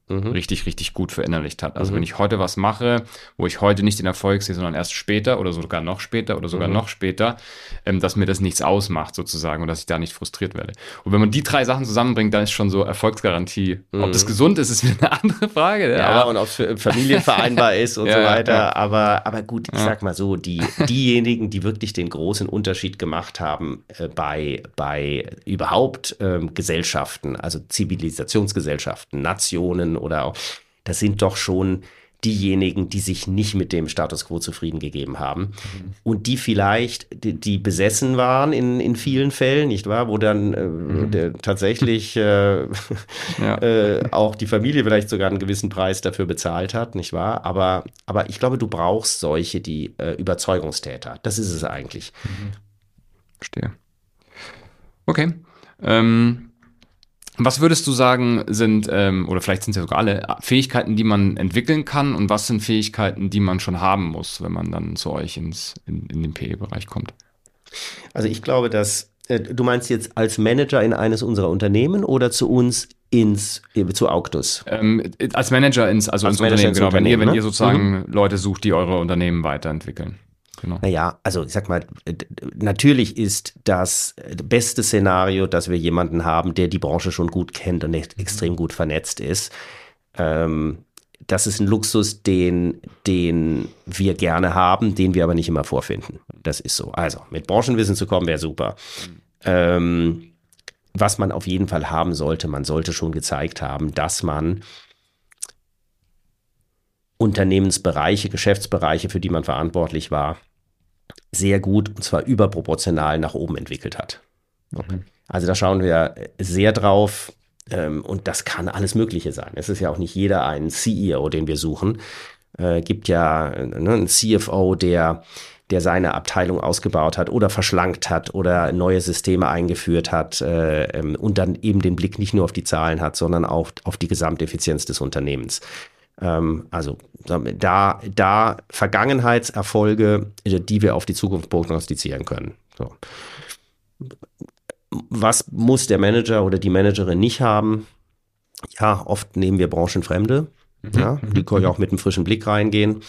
richtig, richtig gut verinnerlicht hat. Also wenn ich heute was mache, wo ich heute nicht den Erfolg sehe, sondern erst später oder sogar noch später oder sogar noch später, dass mir das nichts ausmacht sozusagen und dass ich da nicht frustriert werde. Und wenn man die 3 Sachen zusammenbringt, dann ist schon so Erfolgsgarantie. Ob das gesund ist, ist wieder eine andere Frage. Ja, aber und ob es für Familien vereinbar ist und so weiter. Ja. Aber gut, ich sag mal so, diejenigen, die wirklich den großen Unterschied gemacht haben bei überhaupt Gesellschaften, also Zivilisationsgesellschaften, Nationen oder auch, das sind doch schon diejenigen, die sich nicht mit dem Status quo zufrieden gegeben haben und die vielleicht, die besessen waren in vielen Fällen, nicht wahr, wo dann tatsächlich auch die Familie vielleicht sogar einen gewissen Preis dafür bezahlt hat, nicht wahr, aber ich glaube, du brauchst solche, die Überzeugungstäter, das ist es eigentlich. Verstehe. Okay. Was würdest du sagen, sind, oder vielleicht sind es ja sogar alle, Fähigkeiten, die man entwickeln kann und was sind Fähigkeiten, die man schon haben muss, wenn man dann zu euch in den PE-Bereich kommt? Also ich glaube, dass, du meinst jetzt als Manager in eines unserer Unternehmen oder zu uns zu Auctus? Als Manager ins Unternehmen, genau, wenn ihr sozusagen Leute sucht, die eure Unternehmen weiterentwickeln. Genau. Naja, also ich sag mal, natürlich ist das beste Szenario, dass wir jemanden haben, der die Branche schon gut kennt und extrem gut vernetzt ist. Das ist ein Luxus, den wir gerne haben, den wir aber nicht immer vorfinden. Das ist so. Also mit Branchenwissen zu kommen, wäre super. Was man auf jeden Fall haben sollte, man sollte schon gezeigt haben, dass man Unternehmensbereiche, Geschäftsbereiche, für die man verantwortlich war, sehr gut, und zwar überproportional nach oben entwickelt hat. Also da schauen wir sehr drauf und das kann alles Mögliche sein. Es ist ja auch nicht jeder ein CEO, den wir suchen. Gibt ja einen CFO, der seine Abteilung ausgebaut hat oder verschlankt hat oder neue Systeme eingeführt hat und dann eben den Blick nicht nur auf die Zahlen hat, sondern auch auf die Gesamteffizienz des Unternehmens. Also da Vergangenheitserfolge, die wir auf die Zukunft prognostizieren können. So. Was muss der Manager oder die Managerin nicht haben? Ja, oft nehmen wir Branchenfremde, die können ja auch mit einem frischen Blick reingehen.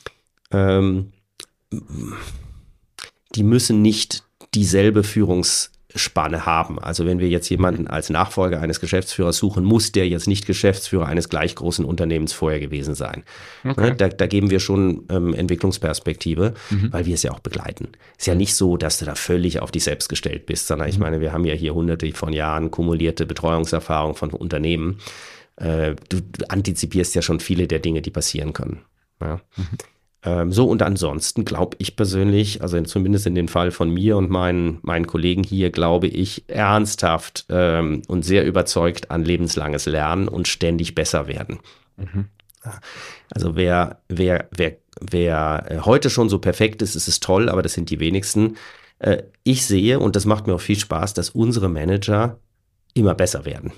Die müssen nicht dieselbe Führungsspanne haben. Also wenn wir jetzt jemanden als Nachfolger eines Geschäftsführers suchen, muss der jetzt nicht Geschäftsführer eines gleich großen Unternehmens vorher gewesen sein. Okay. Da geben wir schon Entwicklungsperspektive, weil wir es ja auch begleiten. Ist ja nicht so, dass du da völlig auf dich selbst gestellt bist, sondern ich meine, wir haben ja hier hunderte von Jahren kumulierte Betreuungserfahrung von Unternehmen. Du antizipierst ja schon viele der Dinge, die passieren können. Ja. So, und ansonsten glaube ich persönlich, also zumindest in dem Fall von mir und meinen Kollegen hier, glaube ich ernsthaft und sehr überzeugt an lebenslanges Lernen und ständig besser werden. Also wer heute schon so perfekt ist, ist es toll, aber das sind die wenigsten. Ich sehe, und das macht mir auch viel Spaß, dass unsere Manager immer besser werden.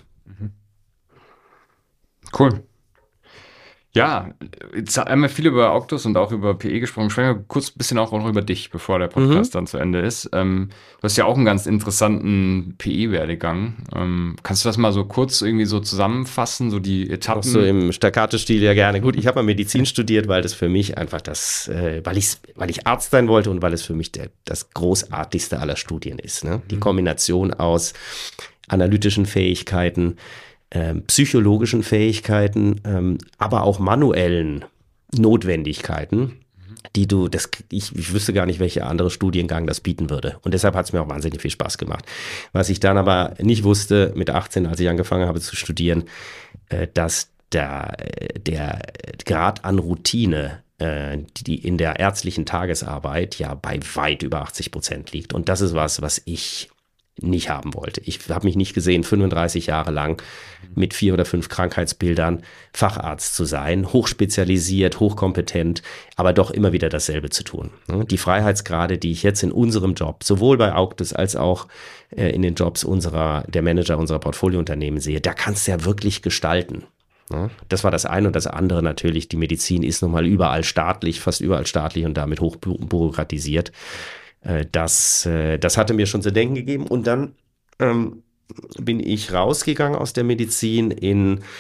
Cool. Ja, jetzt haben wir viel über Auctus und auch über PE gesprochen. Sprechen wir kurz ein bisschen auch noch über dich, bevor der Podcast dann zu Ende ist. Du hast ja auch einen ganz interessanten PE-Werdegang. Kannst du das mal so kurz irgendwie so zusammenfassen, so die Etappen? Auch so im Staccato-Stil, ja gerne. Gut, ich habe mal Medizin studiert, weil das für mich einfach weil ich Arzt sein wollte und weil es für mich das großartigste aller Studien ist. Ne? Die Kombination aus analytischen Fähigkeiten, psychologischen Fähigkeiten, aber auch manuellen Notwendigkeiten, die ich wüsste gar nicht, welcher andere Studiengang das bieten würde. Und deshalb hat es mir auch wahnsinnig viel Spaß gemacht. Was ich dann aber nicht wusste mit 18, als ich angefangen habe zu studieren, dass der Grad an Routine, die in der ärztlichen Tagesarbeit ja bei weit über 80% liegt. Und das ist was ich nicht haben wollte. Ich habe mich nicht gesehen, 35 Jahre lang mit 4 oder 5 Krankheitsbildern Facharzt zu sein, hochspezialisiert, hochkompetent, aber doch immer wieder dasselbe zu tun. Die Freiheitsgrade, die ich jetzt in unserem Job, sowohl bei Auctus als auch in den Jobs der Manager unserer Portfoliounternehmen sehe, da kannst du ja wirklich gestalten. Das war das eine, und das andere natürlich, die Medizin ist nun mal überall staatlich, fast überall staatlich und damit hoch bürokratisiert. Das hatte mir schon zu denken gegeben, und dann bin ich rausgegangen aus der Medizin in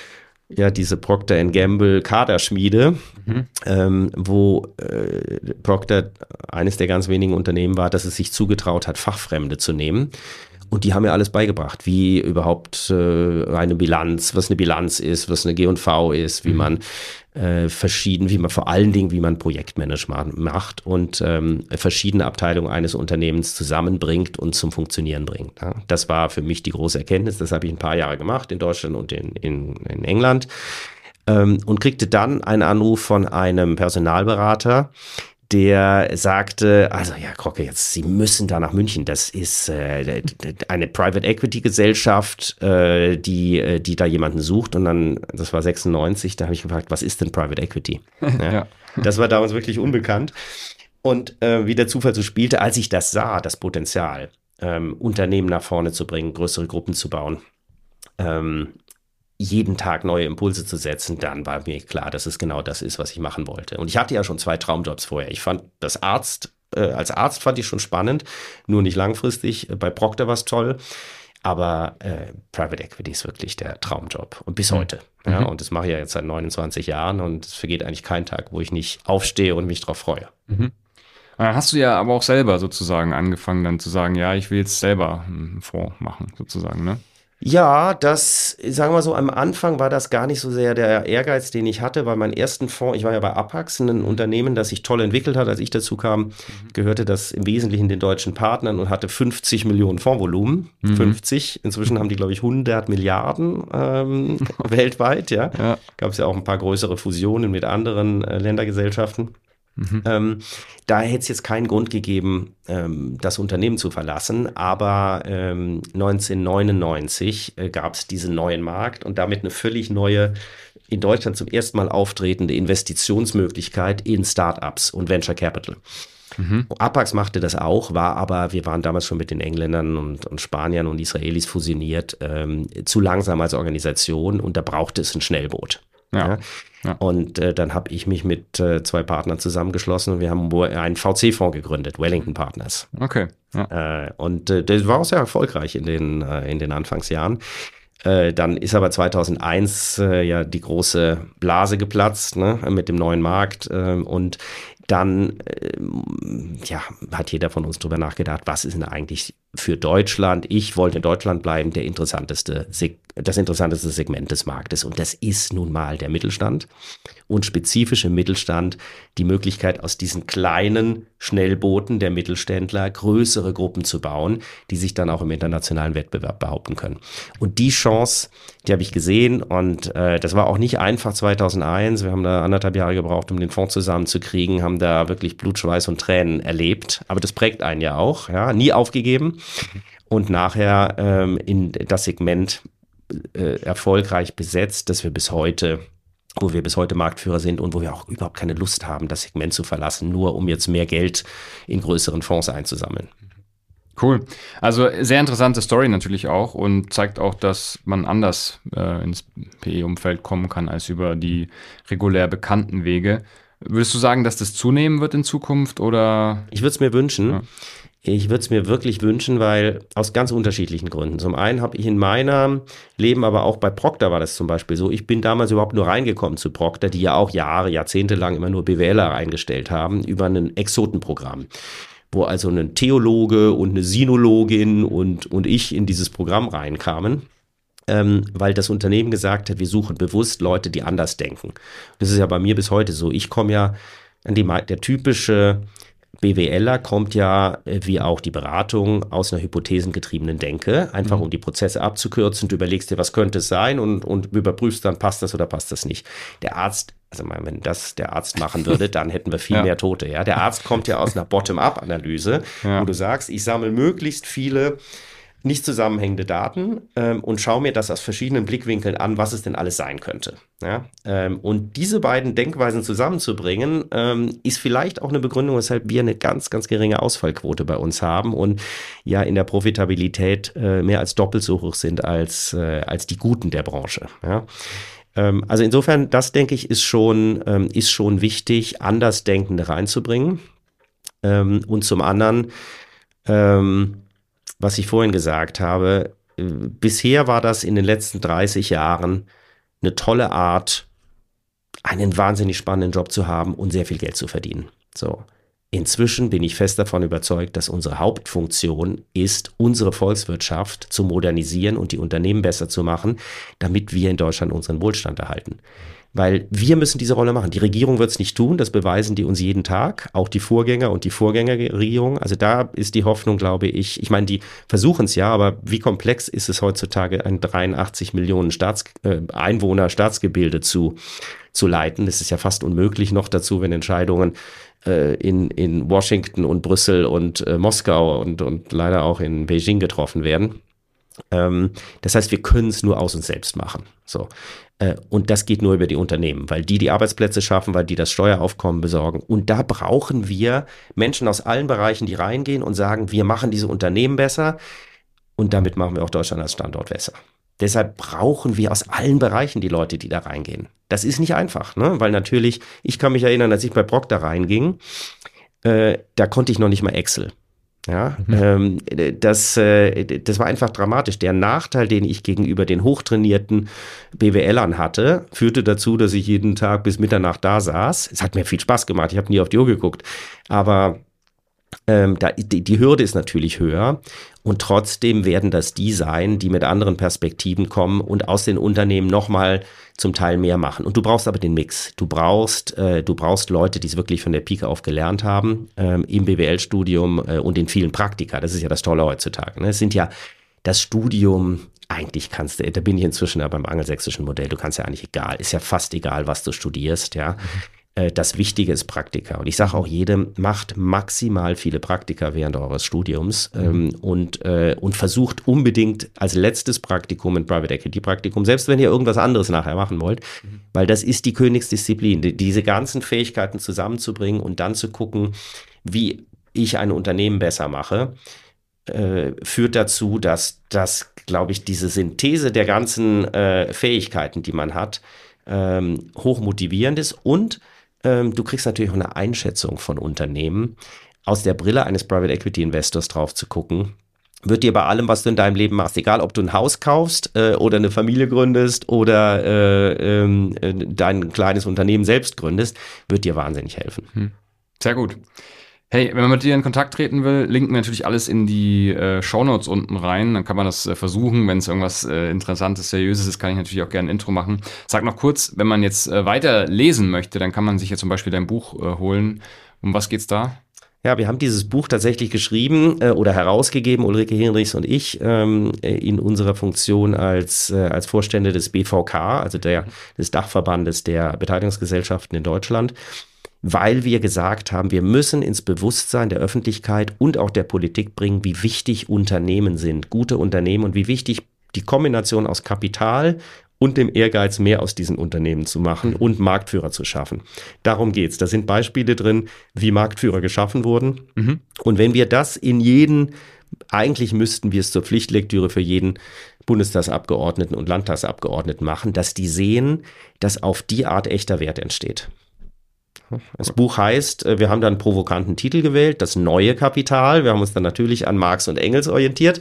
ja diese Procter Gamble Kaderschmiede, wo Procter eines der ganz wenigen Unternehmen war, dass es sich zugetraut hat, Fachfremde zu nehmen. Und die haben mir alles beigebracht, wie überhaupt eine Bilanz, was eine Bilanz ist, was eine G&V ist, wie man vor allen Dingen, wie man Projektmanagement macht und verschiedene Abteilungen eines Unternehmens zusammenbringt und zum Funktionieren bringt. Ja. Das war für mich die große Erkenntnis. Das habe ich ein paar Jahre gemacht in Deutschland und in England und kriegte dann einen Anruf von einem Personalberater, der sagte, also ja, Krocke, jetzt, Sie müssen da nach München. Das ist eine Private Equity Gesellschaft, die da jemanden sucht. Und dann, das war 96, da habe ich gefragt, was ist denn Private Equity? Ja, ja. Das war damals wirklich unbekannt. Und wie der Zufall so spielte, als ich das sah, das Potenzial, Unternehmen nach vorne zu bringen, größere Gruppen zu bauen, jeden Tag neue Impulse zu setzen, dann war mir klar, dass es genau das ist, was ich machen wollte. Und ich hatte ja schon 2 Traumjobs vorher. Ich fand als Arzt fand ich schon spannend, nur nicht langfristig. Bei Procter war es toll, aber Private Equity ist wirklich der Traumjob und bis heute. Ja, und das mache ich ja jetzt seit 29 Jahren und es vergeht eigentlich kein Tag, wo ich nicht aufstehe und mich drauf freue. Hast du ja aber auch selber sozusagen angefangen dann zu sagen, ja, ich will jetzt selber einen Fonds machen sozusagen, ne? Ja, das, sagen wir so, am Anfang war das gar nicht so sehr der Ehrgeiz, den ich hatte, weil mein ersten Fonds, ich war ja bei Apax, ein Unternehmen, das sich toll entwickelt hat, als ich dazu kam, gehörte das im Wesentlichen den deutschen Partnern und hatte 50 Millionen Fondsvolumen, 50. Inzwischen haben die, glaube ich, 100 Milliarden weltweit, ja. Gab es ja auch ein paar größere Fusionen mit anderen Ländergesellschaften. Da hätte es jetzt keinen Grund gegeben, das Unternehmen zu verlassen, aber 1999 gab es diesen neuen Markt und damit eine völlig neue, in Deutschland zum ersten Mal auftretende Investitionsmöglichkeit in Startups und Venture Capital. Apax machte das auch, wir waren damals schon mit den Engländern und Spaniern und Israelis fusioniert, zu langsam als Organisation und da brauchte es ein Schnellboot. Ja. Und dann habe ich mich mit 2 Partnern zusammengeschlossen und wir haben einen VC-Fonds gegründet, Wellington Partners. Okay. Und das war auch sehr erfolgreich in den Anfangsjahren. Dann ist aber 2001 ja die große Blase geplatzt, ne, mit dem neuen Markt und dann hat jeder von uns drüber nachgedacht, was ist denn eigentlich für Deutschland? Ich wollte in Deutschland bleiben, das interessanteste Segment des Marktes. Und das ist nun mal der Mittelstand und spezifisch im Mittelstand die Möglichkeit, aus diesen kleinen Schnellbooten der Mittelständler größere Gruppen zu bauen, die sich dann auch im internationalen Wettbewerb behaupten können. Und die Chance, die habe ich gesehen und das war auch nicht einfach 2001. Wir haben da 1,5 Jahre gebraucht, um den Fonds zusammenzukriegen, haben da wirklich Blut, Schweiß und Tränen erlebt. Aber das prägt einen ja auch, ja, nie aufgegeben und nachher in das Segment erfolgreich besetzt, wo wir bis heute Marktführer sind und wo wir auch überhaupt keine Lust haben, das Segment zu verlassen, nur um jetzt mehr Geld in größeren Fonds einzusammeln. Cool. Also sehr interessante Story natürlich auch und zeigt auch, dass man anders ins PE-Umfeld kommen kann als über die regulär bekannten Wege. Würdest du sagen, dass das zunehmen wird in Zukunft oder? Ich würde es mir wünschen. Ja. Ich würde es mir wirklich wünschen, weil aus ganz unterschiedlichen Gründen. Zum einen habe ich in meinem Leben, aber auch bei Procter war das zum Beispiel so, ich bin damals überhaupt nur reingekommen zu Procter, die ja auch Jahrzehnte lang immer nur BWLer eingestellt haben, über ein Exotenprogramm, wo also ein Theologe und eine Sinologin und ich in dieses Programm reinkamen. Weil das Unternehmen gesagt hat, wir suchen bewusst Leute, die anders denken. Das ist ja bei mir bis heute so. Ich komme ja der typische BWLer kommt ja, wie auch die Beratung, aus einer hypothesengetriebenen Denke, einfach um die Prozesse abzukürzen. Du überlegst dir, was könnte es sein und überprüfst dann, passt das oder passt das nicht. Der Arzt, also wenn das der Arzt machen würde, dann hätten wir viel mehr Tote. Ja? Der Arzt kommt ja aus einer Bottom-up-Analyse, wo du sagst, ich sammle möglichst viele nicht zusammenhängende Daten und schaue mir das aus verschiedenen Blickwinkeln an, was es denn alles sein könnte. Ja? Und diese beiden Denkweisen zusammenzubringen, ist vielleicht auch eine Begründung, weshalb wir eine ganz, ganz geringe Ausfallquote bei uns haben und ja in der Profitabilität mehr als doppelt so hoch sind als die Guten der Branche. Ja? Also insofern, das denke ich, ist schon wichtig, Andersdenkende reinzubringen. Und zum anderen, was ich vorhin gesagt habe, bisher war das in den letzten 30 Jahren eine tolle Art, einen wahnsinnig spannenden Job zu haben und sehr viel Geld zu verdienen. So. Inzwischen bin ich fest davon überzeugt, dass unsere Hauptfunktion ist, unsere Volkswirtschaft zu modernisieren und die Unternehmen besser zu machen, damit wir in Deutschland unseren Wohlstand erhalten. Weil wir müssen diese Rolle machen. Die Regierung wird es nicht tun, das beweisen die uns jeden Tag, auch die Vorgänger und die Vorgängerregierung. Also da ist die Hoffnung, glaube ich, ich meine, die versuchen es ja, aber wie komplex ist es heutzutage, ein 83 Millionen Einwohner Staatsgebilde zu leiten. Das ist ja fast unmöglich noch dazu, wenn Entscheidungen in Washington und Brüssel und Moskau und leider auch in Beijing getroffen werden. Das heißt, wir können es nur aus uns selbst machen. So. Und das geht nur über die Unternehmen, weil die Arbeitsplätze schaffen, weil die das Steueraufkommen besorgen. Und da brauchen wir Menschen aus allen Bereichen, die reingehen und sagen, wir machen diese Unternehmen besser und damit machen wir auch Deutschland als Standort besser. Deshalb brauchen wir aus allen Bereichen die Leute, die da reingehen. Das ist nicht einfach, ne? Weil natürlich, ich kann mich erinnern, als ich bei Procter reinging, da konnte ich noch nicht mal Excel. Ja, das war einfach dramatisch. Der Nachteil, den ich gegenüber den hochtrainierten BWLern hatte, führte dazu, dass ich jeden Tag bis Mitternacht da saß. Es hat mir viel Spaß gemacht. Ich habe nie auf die Uhr geguckt. Aber die Hürde ist natürlich höher. Und trotzdem werden das die sein, die mit anderen Perspektiven kommen und aus den Unternehmen nochmal zum Teil mehr machen. Und du brauchst aber den Mix. Du brauchst Leute, die es wirklich von der Pike auf gelernt haben, im BWL-Studium und in vielen Praktika. Das ist ja das Tolle heutzutage. Ne? Es sind ja das Studium, eigentlich kannst du, da bin ich inzwischen ja beim angelsächsischen Modell, du kannst ja eigentlich ist ja fast egal, was du studierst, ja. Das Wichtige ist Praktika. Und ich sage auch jedem, macht maximal viele Praktika während eures Studiums und versucht unbedingt als letztes Praktikum ein Private Equity Praktikum, selbst wenn ihr irgendwas anderes nachher machen wollt, weil das ist die Königsdisziplin, diese ganzen Fähigkeiten zusammenzubringen und dann zu gucken, wie ich ein Unternehmen besser mache, führt dazu, dass das, glaube ich, diese Synthese der ganzen Fähigkeiten, die man hat, hoch motivierend ist und du kriegst natürlich auch eine Einschätzung von Unternehmen, aus der Brille eines Private Equity Investors drauf zu gucken. Wird dir bei allem, was du in deinem Leben machst, egal ob du ein Haus kaufst oder eine Familie gründest oder dein kleines Unternehmen selbst gründest, wird dir wahnsinnig helfen. Sehr gut. Hey, wenn man mit dir in Kontakt treten will, linken wir natürlich alles in die Shownotes unten rein. Dann kann man das versuchen. Wenn es irgendwas Interessantes, Seriöses ist, kann ich natürlich auch gerne ein Intro machen. Sag noch kurz, wenn man jetzt weiter lesen möchte, dann kann man sich ja zum Beispiel dein Buch holen. Um was geht's da? Ja, wir haben dieses Buch tatsächlich geschrieben oder herausgegeben, Ulrike Hinrichs und ich, in unserer Funktion als Vorstände des BVK, also des Dachverbandes der Beteiligungsgesellschaften in Deutschland, weil wir gesagt haben, wir müssen ins Bewusstsein der Öffentlichkeit und auch der Politik bringen, wie wichtig Unternehmen sind, gute Unternehmen und wie wichtig die Kombination aus Kapital und dem Ehrgeiz, mehr aus diesen Unternehmen zu machen und Marktführer zu schaffen. Darum geht's. Da sind Beispiele drin, wie Marktführer geschaffen wurden. Und wenn wir das eigentlich müssten wir es zur Pflichtlektüre für jeden Bundestagsabgeordneten und Landtagsabgeordneten machen, dass die sehen, dass auf die Art echter Wert entsteht. Das Buch heißt, wir haben da einen provokanten Titel gewählt, das neue Kapital. Wir haben uns dann natürlich an Marx und Engels orientiert,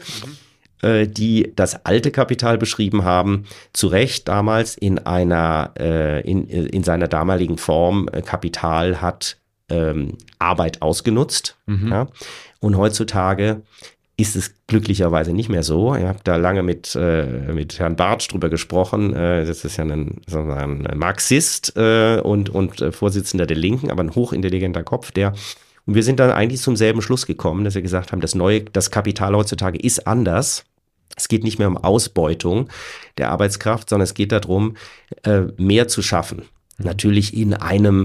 die das alte Kapital beschrieben haben, zu Recht damals in seiner damaligen Form. Kapital hat Arbeit ausgenutzt. Ja? Und heutzutage ist es glücklicherweise nicht mehr so. Ich habe da lange mit Herrn Bartsch drüber gesprochen. Das ist ja ein Marxist und Vorsitzender der Linken, aber ein hochintelligenter Kopf, und wir sind dann eigentlich zum selben Schluss gekommen, dass wir gesagt haben, das Kapital heutzutage ist anders. Es geht nicht mehr um Ausbeutung der Arbeitskraft, sondern es geht darum, mehr zu schaffen. Natürlich in einem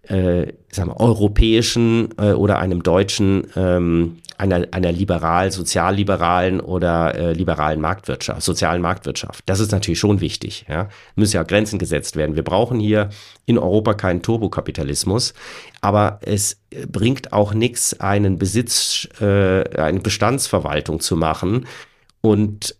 europäischen oder einem deutschen, einer sozialliberalen oder liberalen Marktwirtschaft, sozialen Marktwirtschaft. Das ist natürlich schon wichtig. Ja. Müssen ja Grenzen gesetzt werden. Wir brauchen hier in Europa keinen Turbokapitalismus, aber es bringt auch nichts, eine Bestandsverwaltung zu machen und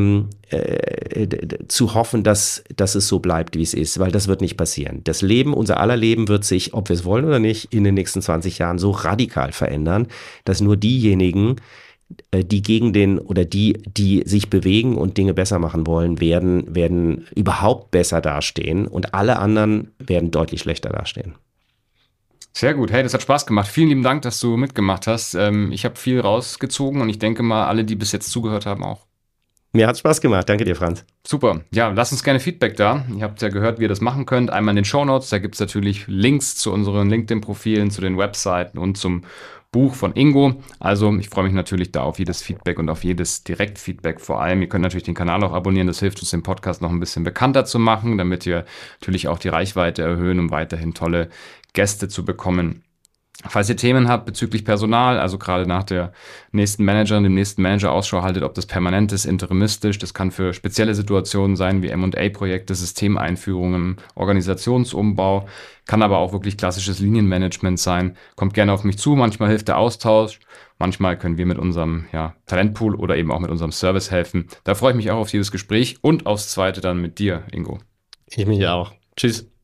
zu hoffen, dass es so bleibt, wie es ist, weil das wird nicht passieren. Das Leben, unser aller Leben wird sich, ob wir es wollen oder nicht, in den nächsten 20 Jahren so radikal verändern, dass nur diejenigen, die gegen den oder die sich bewegen und Dinge besser machen wollen, werden überhaupt besser dastehen und alle anderen werden deutlich schlechter dastehen. Sehr gut. Hey, das hat Spaß gemacht. Vielen lieben Dank, dass du mitgemacht hast. Ich habe viel rausgezogen und ich denke mal, alle, die bis jetzt zugehört haben, auch. Mir hat Spaß gemacht. Danke dir, Franz. Super. Ja, lasst uns gerne Feedback da. Ihr habt ja gehört, wie ihr das machen könnt. Einmal in den Shownotes, da gibt es natürlich Links zu unseren LinkedIn-Profilen, zu den Webseiten und zum Buch von Ingo. Also ich freue mich natürlich da auf jedes Feedback und auf jedes Direktfeedback vor allem. Ihr könnt natürlich den Kanal auch abonnieren. Das hilft uns, den Podcast noch ein bisschen bekannter zu machen, damit wir natürlich auch die Reichweite erhöhen, um weiterhin tolle Gäste zu bekommen. Falls ihr Themen habt bezüglich Personal, also gerade nach der nächsten Managerin, dem nächsten Manager Ausschau haltet, ob das permanent ist, interimistisch, das kann für spezielle Situationen sein, wie M&A-Projekte, Systemeinführungen, Organisationsumbau, kann aber auch wirklich klassisches Linienmanagement sein. Kommt gerne auf mich zu, manchmal hilft der Austausch, manchmal können wir mit unserem Talentpool oder eben auch mit unserem Service helfen. Da freue ich mich auch auf jedes Gespräch und aufs zweite dann mit dir, Ingo. Ich mich auch. Tschüss.